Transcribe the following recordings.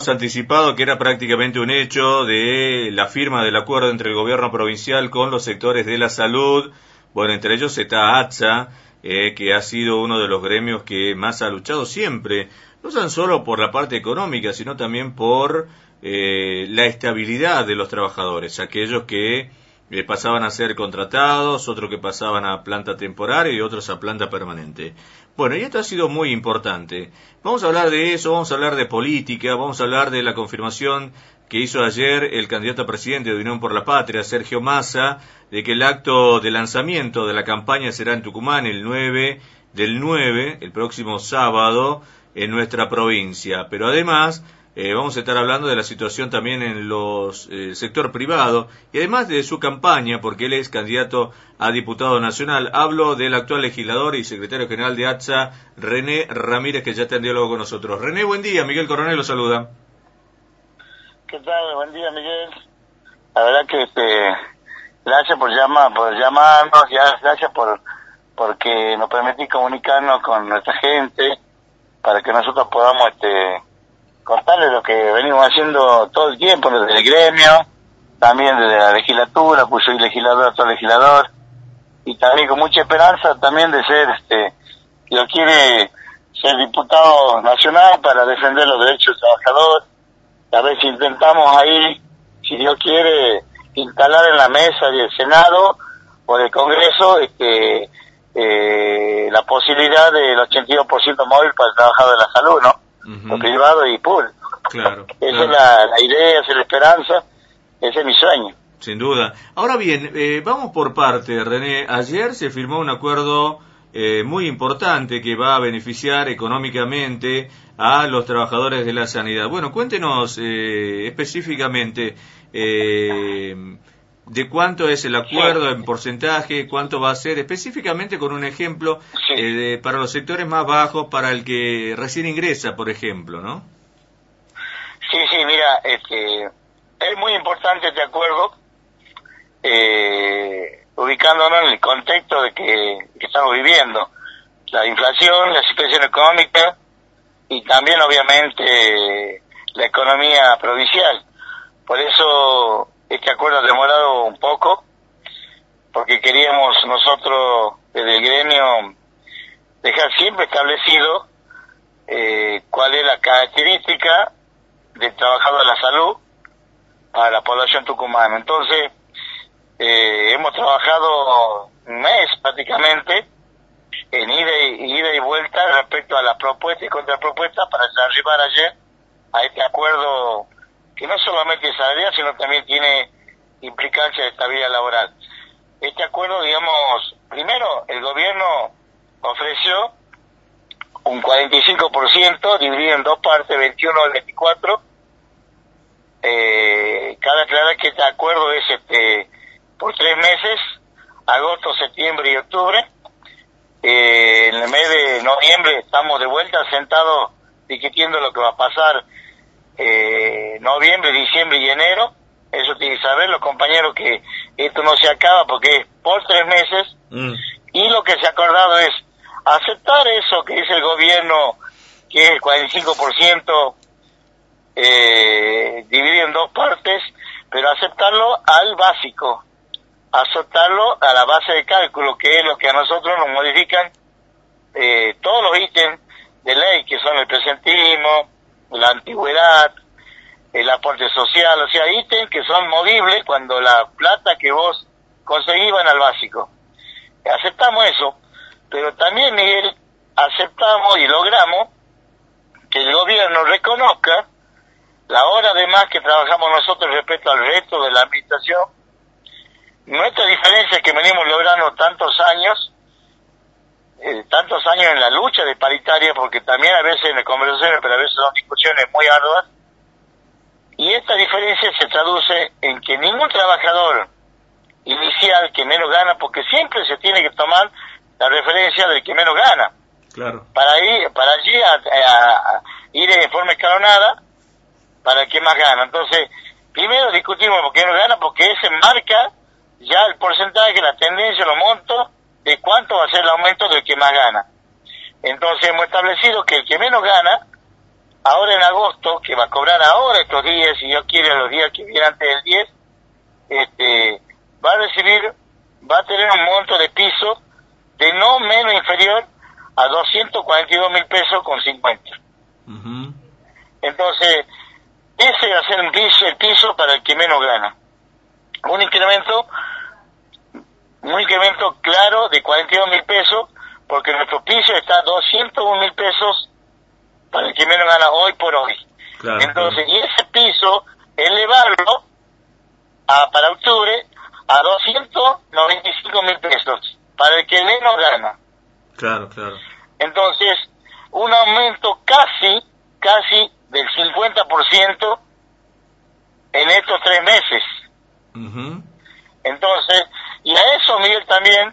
Anticipado que era prácticamente un hecho de la firma del acuerdo entre el gobierno provincial con los sectores de la salud. Bueno, entre ellos está ATSA, que ha sido uno de los gremios que más ha luchado siempre, no tan solo por la parte económica, sino también por la estabilidad de los trabajadores, aquellos que pasaban a ser contratados, otros que pasaban a planta temporaria y otros a planta permanente. Bueno, y esto ha sido muy importante. Vamos a hablar de eso, vamos a hablar de política, vamos a hablar de la confirmación que hizo ayer el candidato a presidente de Unión por la Patria, Sergio Massa, de que el acto de lanzamiento de la campaña será en Tucumán el 9 del 9, el próximo sábado, en nuestra provincia. Pero además, vamos a estar hablando de la situación también en los sector privado y además de su campaña, porque él es candidato a diputado nacional. Hablo del actual legislador y secretario general de ATSA, René Ramírez, que ya está en diálogo con nosotros. René, buen día. Miguel Coronel lo saluda. ¿Qué tal? Buen día, Miguel. La verdad que gracias por llamarnos, gracias porque nos permitís comunicarnos con nuestra gente para que nosotros podamos contarles lo que venimos haciendo todo el tiempo desde el gremio, también desde la legislatura, pues soy legislador, actual legislador, y también con mucha esperanza también de ser, Dios quiere, ser diputado nacional para defender los derechos del trabajador. A ver si intentamos ahí, si Dios quiere, instalar en la mesa del Senado o del Congreso la posibilidad del 82% móvil para el trabajador de la salud, ¿no? Lo privado y público. Claro. Esa es la idea, esa es la esperanza, ese es mi sueño. Sin duda. Ahora bien, vamos por parte, René. Ayer se firmó un acuerdo muy importante que va a beneficiar económicamente a los trabajadores de la sanidad. Bueno, cuéntenos específicamente de cuánto es el acuerdo en porcentaje, cuánto va a ser, específicamente con un ejemplo para los sectores más bajos, para el que recién ingresa, por ejemplo, ¿no? Sí, mira, es muy importante este acuerdo, ubicándonos en el contexto de que estamos viviendo, la inflación, la situación económica y también obviamente la economía provincial. Por eso este acuerdo ha demorado un poco, porque queríamos nosotros desde el gremio dejar siempre establecido cuál es la característica del trabajador de la salud para la población tucumana. Entonces, hemos trabajado un mes prácticamente en ida y vuelta respecto a la propuesta y contrapropuesta para arribar ayer a este acuerdo que no solamente es salarial, sino también tiene implicancia de estabilidad laboral. Este acuerdo, digamos, primero el gobierno ofreció un 45% dividido en dos partes, 21 al 24. Cabe aclarar que este acuerdo es por 3 meses, agosto, septiembre y octubre. En el mes de noviembre estamos de vuelta sentados discutiendo lo que va a pasar noviembre, diciembre y enero. Eso tiene que saber los compañeros, que esto no se acaba porque es por 3 meses. Y lo que se ha acordado es aceptar eso que dice el gobierno, que es el 45% dividido en dos partes, pero aceptarlo al básico, aceptarlo a la base de cálculo, que es lo que a nosotros nos modifican todos los ítems de ley, que son el presentismo, la antigüedad, el aporte social, o sea, ítems que son modibles cuando la plata que vos conseguís van al básico. Aceptamos eso, pero también, Miguel, aceptamos y logramos que el gobierno reconozca la hora de más que trabajamos nosotros respecto al resto de la administración. Nuestra diferencia es que venimos logrando tantos años en la lucha de paritaria, porque también a veces en las conversaciones, pero a veces son discusiones muy arduas, y esta diferencia se traduce en que ningún trabajador inicial que menos gana, porque siempre se tiene que tomar la referencia del que menos gana, claro, para allí ir en forma escalonada para el que más gana. Entonces, primero discutimos por qué no gana, porque ese marca ya el porcentaje, la tendencia, los montos de cuánto va a ser el aumento del que más gana. Entonces hemos establecido que el que menos gana ahora en agosto, que va a cobrar ahora estos días, si Dios quiere los días que vienen antes del 10, va a tener un monto de piso de no menos inferior a 242.000 pesos con 50. Uh-huh. Entonces, ese va a ser el piso para el que menos gana. Un incremento claro de 42.000 pesos, porque nuestro piso está a 201.000 pesos para el que menos gana hoy por hoy. Claro, entonces, claro. Y ese piso, elevarlo para octubre a 295.000 pesos para el que menos gana. Claro, claro. Entonces, un aumento casi del 50% en estos 3 meses. Uh-huh. Entonces, y a eso, Miguel, también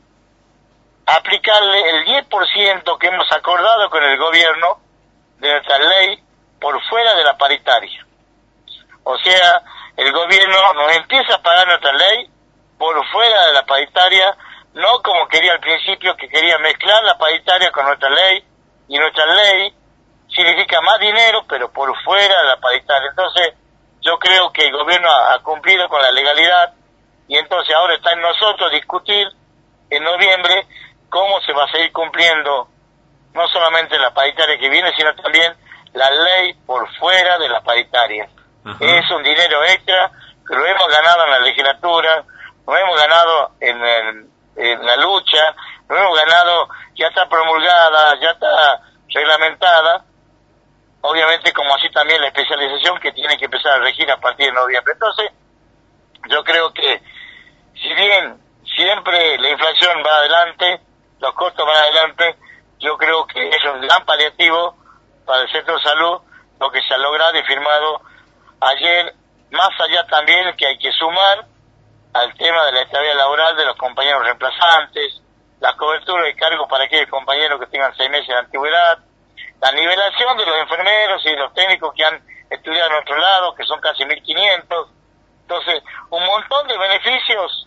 aplicarle el 10% que hemos acordado con el gobierno de nuestra ley por fuera de la paritaria. O sea, el gobierno nos empieza a pagar nuestra ley por fuera de la paritaria, no como quería al principio, que quería mezclar la paritaria con nuestra ley, y nuestra ley significa más dinero, pero por fuera de la paritaria. Entonces, yo creo que el gobierno ha cumplido con la legalidad, y entonces ahora está en nosotros discutir en noviembre cómo se va a seguir cumpliendo no solamente la paritaria que viene, sino también la ley por fuera de la paritaria. Ajá. Es un dinero extra que lo hemos ganado en la legislatura, lo hemos ganado en la lucha, lo hemos ganado, ya está promulgada, ya está reglamentada, obviamente como así también la especialización que tiene que empezar a regir a partir de noviembre. Entonces, yo creo que si bien siempre la inflación va adelante, los costos van adelante, yo creo que es un gran paliativo para el sector salud lo que se ha logrado y firmado ayer, más allá también que hay que sumar al tema de la estabilidad laboral de los compañeros reemplazantes, la cobertura de cargos para aquellos compañeros que tengan 6 meses de antigüedad, la nivelación de los enfermeros y de los técnicos que han estudiado en otro lado, que son casi 1.500. Entonces, un montón de beneficios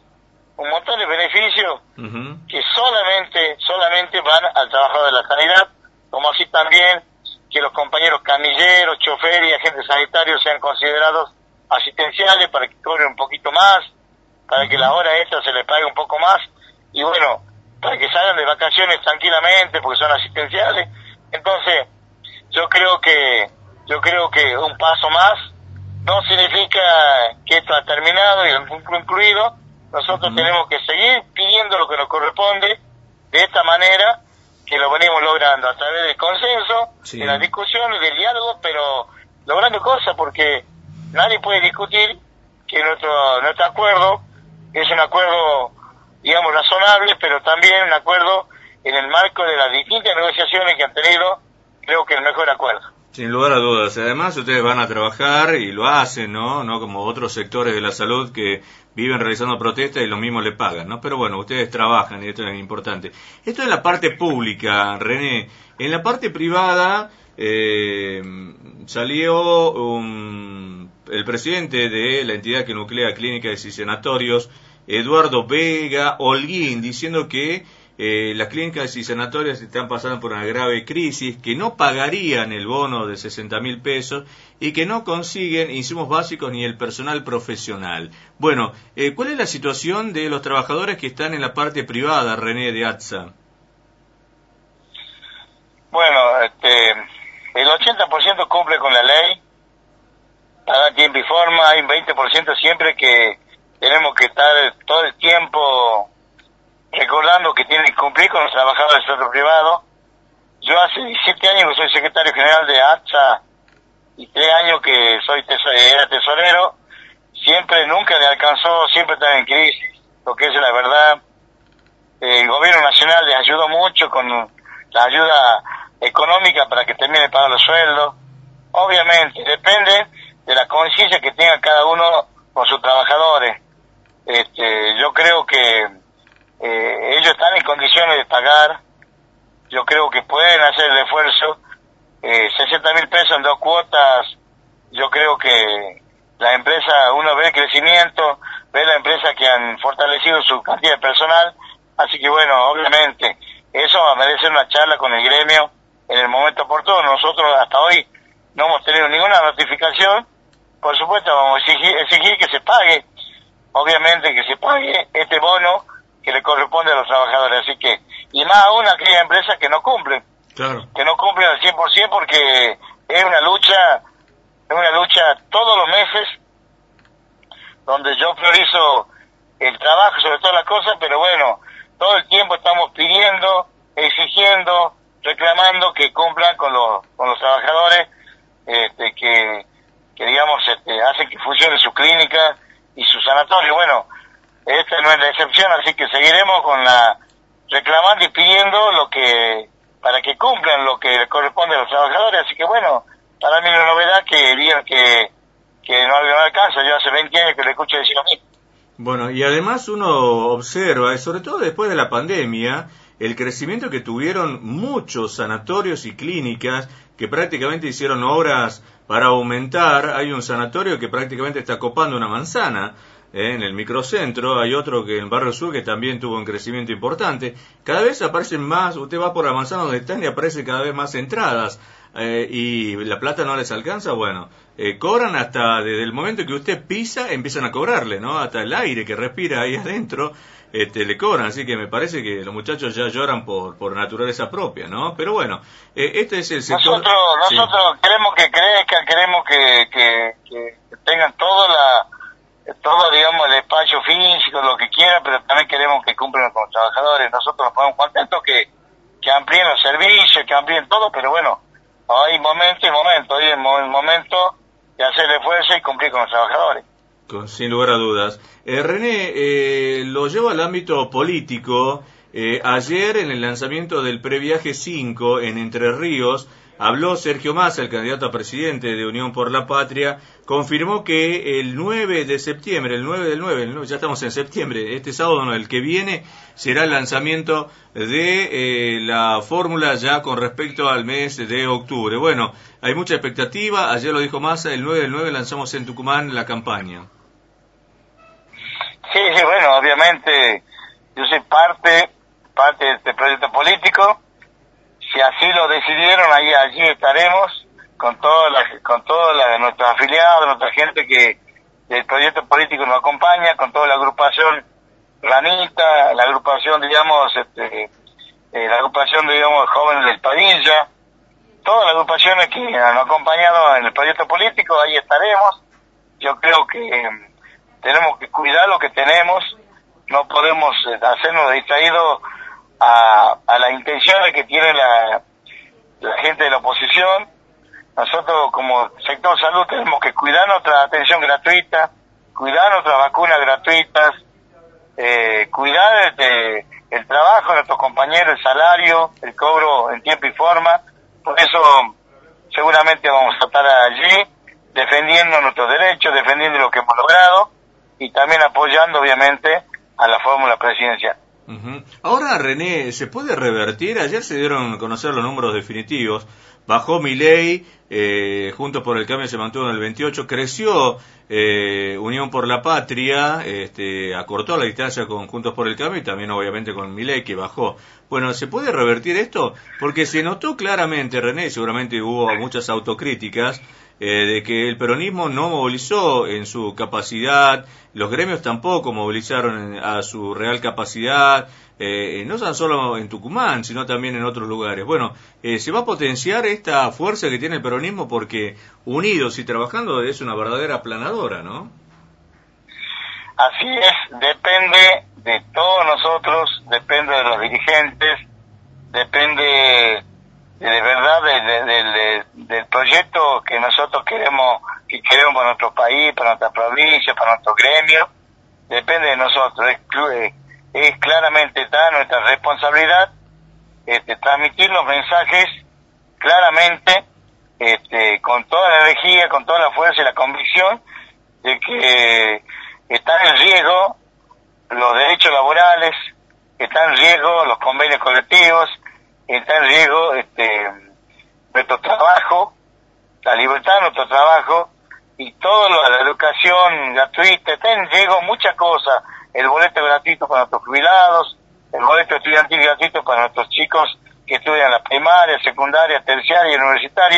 Uh-huh. que solamente van al trabajador de la sanidad, como así también que los compañeros camilleros, choferes y agentes sanitarios sean considerados asistenciales para que cobren un poquito más, para que la hora extra se les pague un poco más, y bueno, para que salgan de vacaciones tranquilamente porque son asistenciales. Entonces, yo creo que un paso más no significa que esto ha terminado y concluido. Nosotros tenemos que seguir pidiendo lo que nos corresponde de esta manera, que lo venimos logrando a través del consenso, sí, de las discusiones, del diálogo, pero logrando cosas, porque nadie puede discutir que nuestro acuerdo es un acuerdo, digamos, razonable, pero también un acuerdo en el marco de las distintas negociaciones que han tenido, creo que el mejor acuerdo. Sin lugar a dudas. Además, ustedes van a trabajar y lo hacen, ¿no? No como otros sectores de la salud que viven realizando protestas y lo mismo le pagan, ¿no? Pero bueno, ustedes trabajan y esto es importante. Esto es la parte pública, René. En la parte privada salió el presidente de la entidad que nuclea clínicas y sanatorios, Eduardo Vega Holguín, diciendo que las clínicas y sanatorios están pasando por una grave crisis, que no pagarían el bono de 60.000 pesos y que no consiguen insumos básicos ni el personal profesional. Bueno, ¿cuál es la situación de los trabajadores que están en la parte privada, René, de ATSA? Bueno, el 80% cumple con la ley, paga tiempo y forma. Hay un 20% siempre que tenemos que estar todo el tiempo recordando que tienen que cumplir con los trabajadores del sector privado. Yo hace 17 años que soy secretario general de ATSA y 3 años que era tesorero. Nunca le alcanzó, siempre estaba en crisis, lo que es la verdad. El gobierno nacional les ayudó mucho con la ayuda económica para que termine de pagar los sueldos. Obviamente, depende de la conciencia que tenga cada uno con sus trabajadores. Yo creo que ellos están en condiciones de pagar. Yo creo que pueden hacer el esfuerzo. 60.000 pesos en 2 cuotas. Yo creo que la empresa, uno ve el crecimiento, ve la empresa que han fortalecido su cantidad de personal. Así que bueno, obviamente, eso va a merecer una charla con el gremio en el momento oportuno. Nosotros hasta hoy no hemos tenido ninguna notificación. Por supuesto vamos a exigir que se pague, obviamente que se pague este bono que le corresponde a los trabajadores, así que, y más aún a aquellas empresas que no cumplen, Claro. que no cumplen al 100% porque es una lucha todos los meses, donde yo priorizo el trabajo sobre todas las cosas, pero bueno, todo el tiempo estamos pidiendo, exigiendo, reclamando que cumplan con los trabajadores, que digamos, hacen que funcione su clínica y su sanatorio. Bueno, esta no es la excepción, así que seguiremos reclamando y pidiendo para que cumplan lo que le corresponde a los trabajadores. Así que bueno, para mí la novedad que digan que no alcanza. Yo hace 20 años que le escucho decir a mí. Bueno, y además uno observa, y sobre todo después de la pandemia, el crecimiento que tuvieron muchos sanatorios y clínicas que prácticamente hicieron obras para aumentar. Hay un sanatorio que prácticamente está copando una manzana en el microcentro, hay otro que en el Barrio Sur que también tuvo un crecimiento importante. Cada vez aparecen más, usted va por la manzana donde están y aparecen cada vez más entradas. Y la plata no les alcanza, bueno, cobran hasta desde el momento que usted pisa, empiezan a cobrarle, ¿no? Hasta el aire que respira ahí adentro, le cobran, así que me parece que los muchachos ya lloran por naturaleza propia, ¿no? Pero bueno, este es el sector... Nosotros queremos que crezcan, queremos que tengan todo, digamos, el espacio físico, lo que quieran, pero también queremos que cumplan con los trabajadores. Nosotros nos ponemos contentos que amplíen los servicios, que amplíen todo, pero bueno, hay momento y momento, hoy es el momento de hacer esfuerzo y cumplir con los trabajadores. Sin lugar a dudas. René, lo llevo al ámbito político. Ayer, en el lanzamiento del Previaje 5 en Entre Ríos, habló Sergio Massa, el candidato a presidente de Unión por la Patria, confirmó que el 9 de septiembre, el 9 del 9, ya estamos en septiembre, este sábado, no, el que viene, será el lanzamiento de la fórmula ya con respecto al mes de octubre. Bueno, hay mucha expectativa, ayer lo dijo Massa, el 9 del 9 lanzamos en Tucumán la campaña. Sí, bueno, obviamente yo soy parte de este proyecto político. Si así lo decidieron, allí estaremos con todos nuestros afiliados, nuestra gente que el proyecto político nos acompaña, con toda la agrupación Ranita, la agrupación, digamos, jóvenes del Padilla, todas las agrupaciones que han acompañado en el proyecto político, ahí estaremos. Yo creo que tenemos que cuidar lo que tenemos, no podemos hacernos distraídos a las intenciones que tiene la gente de la oposición. Nosotros como sector salud tenemos que cuidar nuestra atención gratuita, cuidar nuestras vacunas gratuitas, cuidar el trabajo de nuestros compañeros, el salario, el cobro en tiempo y forma. Por eso seguramente vamos a estar allí defendiendo nuestros derechos, defendiendo lo que hemos logrado y también apoyando obviamente a la fórmula presidencial. Uh-huh. Ahora, René, ¿se puede revertir? Ayer se dieron a conocer los números definitivos. Bajó Milei, Juntos por el Cambio se mantuvo en el 28, creció Unión por la Patria, acortó la distancia con Juntos por el Cambio y también obviamente con Milei, que bajó. Bueno, ¿se puede revertir esto? Porque se notó claramente, René, seguramente hubo muchas autocríticas, de que el peronismo no movilizó en su capacidad, los gremios tampoco movilizaron a su real capacidad, no tan solo en Tucumán, sino también en otros lugares. Bueno, se va a potenciar esta fuerza que tiene el peronismo porque unidos y trabajando es una verdadera aplanadora, ¿no? Así es, depende de todos nosotros, depende de los dirigentes, depende de verdad del proyecto que nosotros queremos para nuestro país, para nuestra provincia, para nuestro gremio. Depende de nosotros, es claramente está nuestra responsabilidad transmitir los mensajes claramente, con toda la energía, con toda la fuerza y la convicción de que están en riesgo los derechos laborales, están en riesgo los convenios colectivos, está en riesgo nuestro trabajo, la libertad de nuestro trabajo y todo la educación gratuita, está en riesgo muchas cosas, el boleto gratuito para nuestros jubilados, el boleto estudiantil gratuito para nuestros chicos que estudian la primaria, secundaria, terciaria y universitaria,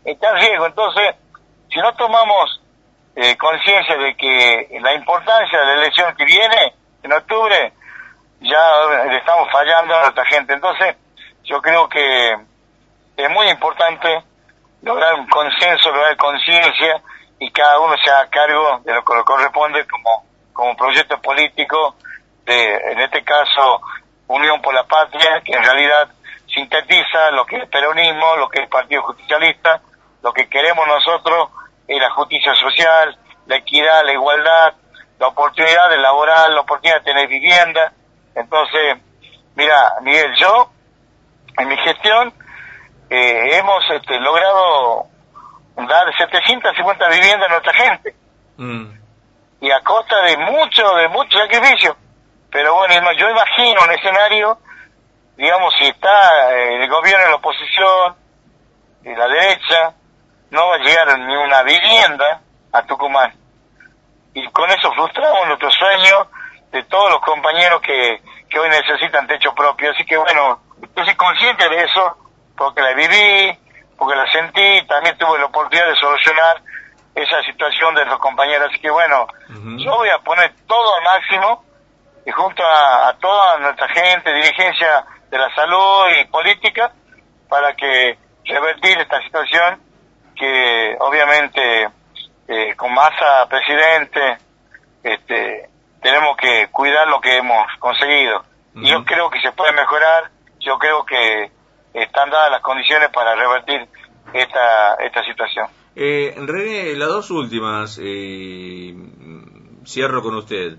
está en riesgo. Entonces, si no tomamos conciencia de que la importancia de la elección que viene en octubre, ya le estamos fallando a nuestra gente. Entonces, yo creo que es muy importante lograr un consenso, lograr conciencia, y cada uno se haga cargo de lo que le corresponde como proyecto político de, en este caso, Unión por la Patria, que en realidad sintetiza lo que es el peronismo, lo que es el Partido Justicialista. Lo que queremos nosotros es la justicia social, la equidad, la igualdad, la oportunidad de laborar, la oportunidad de tener vivienda. Entonces, mira, Miguel, yo, en mi gestión, hemos logrado dar 750 viviendas a nuestra gente. Y a costa de mucho sacrificio. Pero bueno, yo imagino un escenario, digamos, si está el gobierno en la oposición, de la derecha, no va a llegar ni una vivienda a Tucumán. Y con eso frustramos nuestro sueño de todos los compañeros que hoy necesitan techo propio. Así que bueno, yo soy consciente de eso, porque la viví, porque la sentí, también tuve la oportunidad de solucionar esa situación de los compañeros. Así que bueno, yo voy a poner todo al máximo, y junto a toda nuestra gente, dirigencia de la salud y política, para que revertir esta situación que obviamente con Massa presidente tenemos que cuidar lo que hemos conseguido. Y yo creo que se puede mejorar, yo creo que están dadas las condiciones para revertir esta situación. René, las dos últimas, cierro con usted.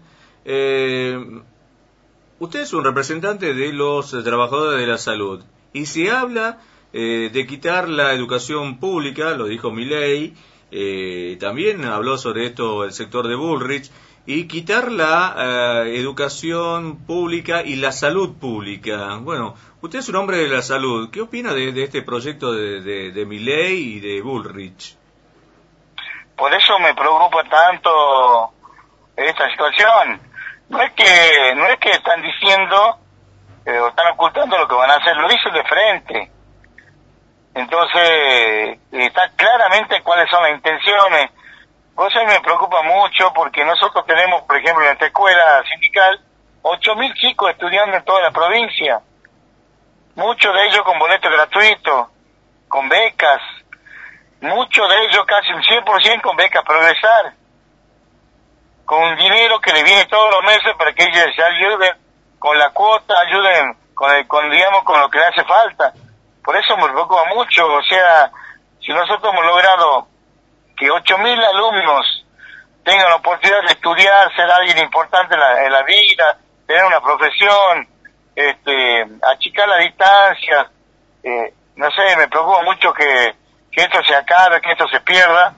Usted es un representante de los trabajadores de la salud y se habla de quitar la educación pública, lo dijo Milei, también habló sobre esto el sector de Bullrich, y quitar la educación pública y la salud pública. Bueno, usted es un hombre de la salud, ¿qué opina de este proyecto de Milei y de Bullrich? Por eso me preocupa tanto esta situación. No es que están diciendo o están ocultando lo que van a hacer, lo dicen de frente. Entonces, está claramente cuáles son las intenciones. Por eso a mí me preocupa mucho, porque nosotros tenemos, por ejemplo, en esta escuela sindical, 8.000 chicos estudiando en toda la provincia. Muchos de ellos con boletos gratuitos, con becas. Muchos de ellos, casi un 100% con becas Progresar. Con dinero que les viene todos los meses para que ellos se ayuden con la cuota, ayuden con lo que le hace falta. Por eso me preocupa mucho. O sea, si nosotros hemos logrado que 8.000 alumnos tengan la oportunidad de estudiar, ser alguien importante en la vida, tener una profesión, achicar la distancia, no sé, me preocupa mucho que esto se acabe, que esto se pierda,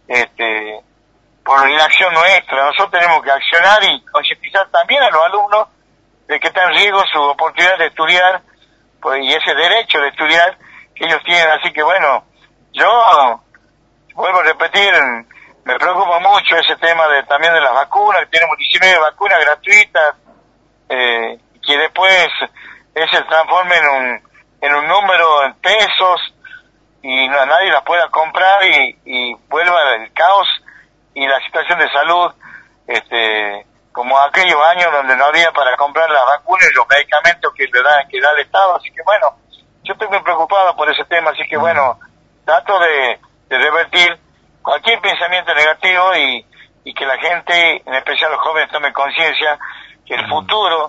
por inacción nuestra. Nosotros tenemos que accionar y concientizar también a los alumnos de que está en riesgo su oportunidad de estudiar, pues, y ese derecho de estudiar que ellos tienen. Así que bueno, yo vuelvo a repetir, me preocupa mucho ese tema también de las vacunas, que tenemos 19 vacunas gratuitas, que después se transforme en un número en pesos y nadie las pueda comprar y vuelva el caos y la situación de salud, como aquellos años donde no había para comprar las vacunas y los medicamentos que da el Estado. Así que bueno, yo estoy muy preocupado por ese tema, así que bueno, trato de revertir cualquier pensamiento negativo y que la gente, en especial los jóvenes, tome conciencia que el futuro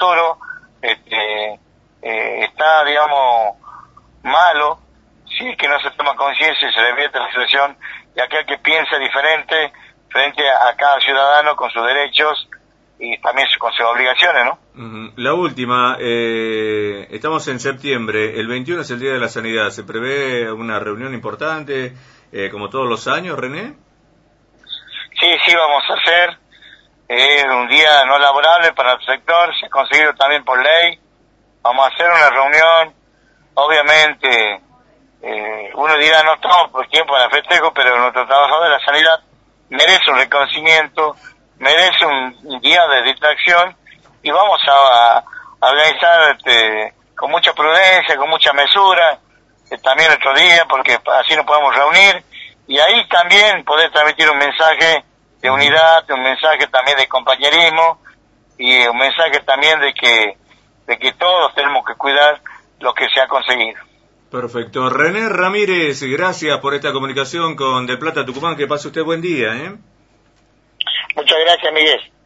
está, digamos, malo si es que no se toma conciencia y se revierte la situación, y aquel que piensa diferente frente a cada ciudadano con sus derechos y también con sus obligaciones, ¿no? La última, estamos en septiembre, el 21 es el Día de la Sanidad, ¿se prevé una reunión importante, como todos los años, René? Sí, vamos a hacer, un día no laborable para el sector, se ha conseguido también por ley, vamos a hacer una reunión, obviamente, uno dirá no estamos por tiempo para festejo, pero nuestro trabajador de la sanidad merece un reconocimiento, merece un día de distracción, y vamos a organizar con mucha prudencia, con mucha mesura, también otro día, porque así nos podemos reunir y ahí también poder transmitir un mensaje de unidad, un mensaje también de compañerismo y un mensaje también de que todos tenemos que cuidar lo que se ha conseguido. Perfecto. René Ramírez, gracias por esta comunicación con Del Plata Tucumán. Que pase usted buen día, ¿eh? Muchas gracias, Miguel.